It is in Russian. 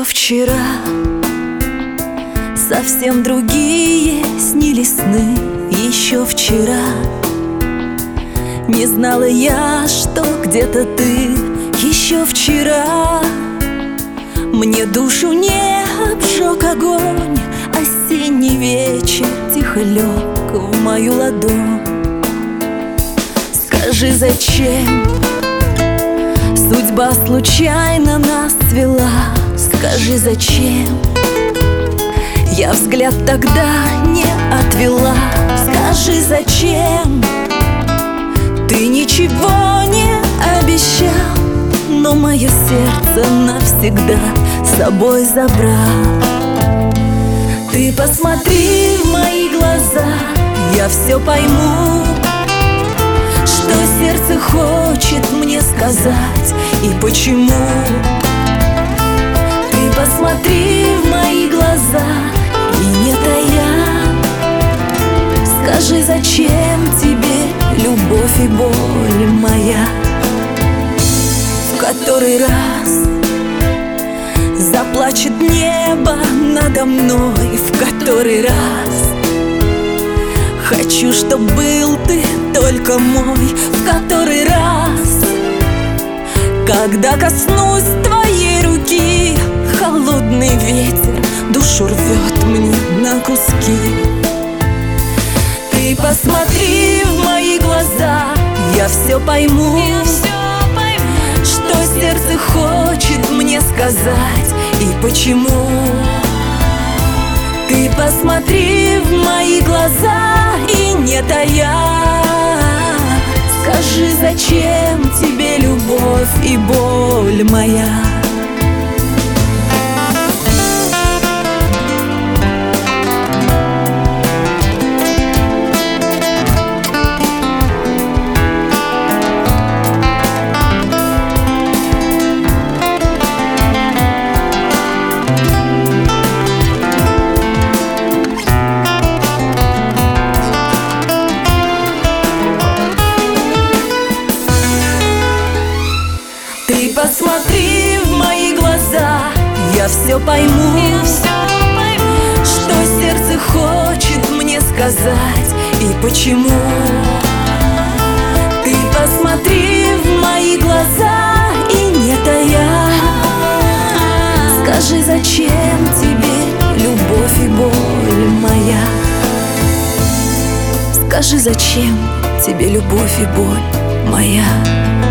вчера совсем другие снились сны. Еще вчера не знала я, что где-то ты. Еще вчера мне душу не обжег огонь. Осенний вечер тихо лег в мою ладонь. Скажи, зачем судьба случайно нас свела? Скажи, зачем я взгляд тогда не отвела? Скажи, зачем ты ничего не обещал, но мое сердце навсегда с собой забрал? Ты посмотри в мои глаза, я все пойму, что сердце хочет мне сказать и почему. Ты посмотри в мои глаза и не тая, скажи, зачем тебе любовь и боль моя? В который раз заплачет небо надо мной, в который раз хочу, чтоб был ты только мой, в который раз, когда коснусь твоей руки, холодный ветер душу рвет мне на куски. Ты посмотри в мои глаза, я все пойму, что сердце хочет мне сказать и почему. Ты посмотри в мои глаза и не тая, скажи, зачем тебе любовь и боль моя? Ты посмотри в мои глаза, я все пойму, что сердце хочет мне сказать и почему. Ты посмотри в мои глаза и не тая, скажи, зачем тебе любовь и боль моя? Скажи, зачем тебе любовь и боль моя?